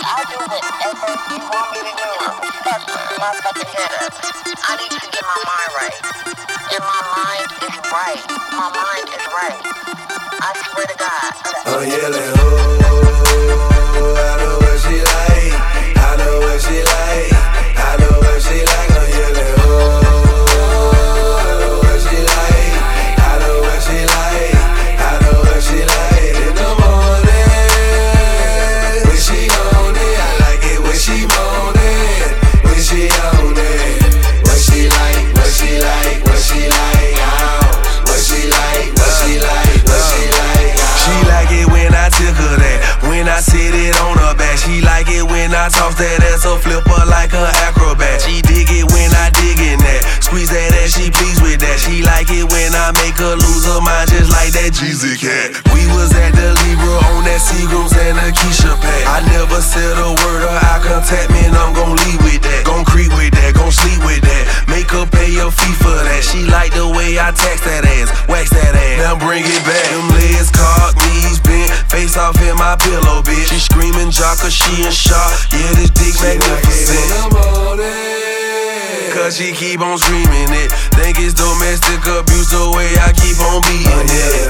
I'll do whatever you want me to do. Fuck my fucking head up. I need to get my mind right. And my mind is right. My mind is right. I swear to God. I'm yelling, oh, I know what she like. I know what she like. I know what she like. I'm yelling, oh, I know what she like. I know what she like. I know what she like. In the morning, when she on it, I like it when she moaning. When she on it, what she like, what she like, what she like. What she like, what she like, what she like. She like it when I took her that. When I sit it on her back. She like it when I toss that ass or flip her like an acrobat. She dig it when I dig in that. Squeeze that ass, she pleased with that. She like it when I make her lose her mind just like that Jeezy cat. We was at the Libra on that Seagrams and the Keisha pack. I never said a word or eye contact, man, I'm gon' leave with that. Gon' creep with that, gon' sleep with that. Make her pay your fee for that. She like the way I tax that ass, wax that ass. Now bring it back. Them legs cocked, knees bent, face off in my pillow, bitch. She screaming jock 'cause she in shock. Yeah, this dick magnificent. In the morning, 'cause she keep on screaming it. Think it's domestic abuse the way I keep on beating it.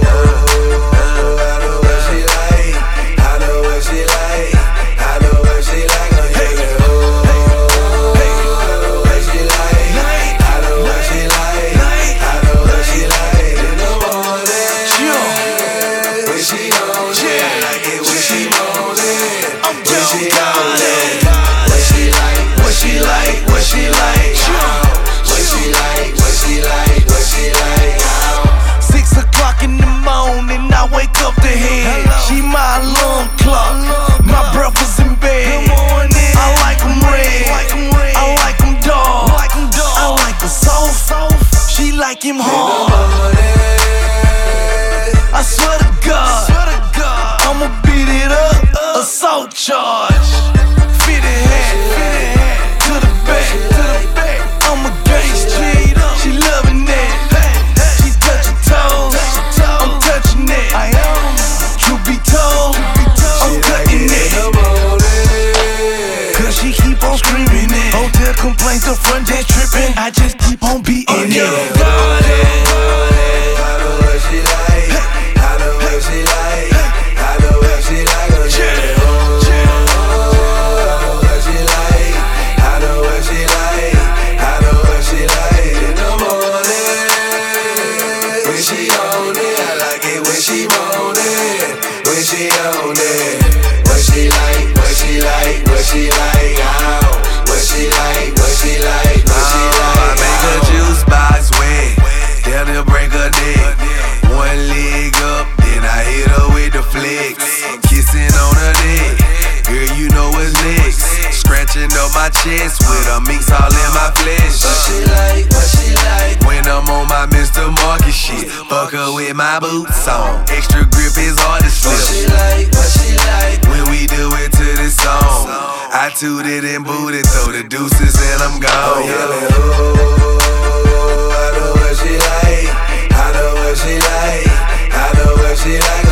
I know what she like. I know what she like. I know what she like. I'm yelling, oh, I know what she like. I know what she like. I know what she like. In the morning, when she on it, I like it when she moaning. When she on it, what she like, what she like, what she like. What she like, what she like, what she like. 6 o'clock in the morning, I wake up to head. She my alarm clock. My breakfast in bed. I like them red. I like them dark. I like them soft. She like him hard. I swear to God, I'ma beat it up. Assault charge. Fitted hat to the back. I'm a gangsta. She loving that. She touching toes. I'm touching that. I am. Truth be told, I'm cutting it. 'Cause she keep on screaming it. Hotel complaints, the front desk tripping. I just keep on beating it. I know what she like. I know what she like. I know what she like. I'm yelling, oh, I know what she like. I know what she like. I know what she like. In the morning, when she on it, I like it when she moaning. When she on it, what she like, what she like, what she like. What she like, what she like, what she like. I make her juice box wet. Tell her break her neck. One leg up, then I hit her with the flex. Kissing on her neck, girl, you know what's next. Scratching up my chest with a mix all in my flesh. What she like, what she like. When I'm on my Mr. Market shit, fuck her with my boots on. Extra grip is hard to slip. What she like, what she like. When we do it to this song, I toot it and boot it, throw the deuces and I'm gone. I'm yelling, oh, I know what she like. I know what she like. I know what she like.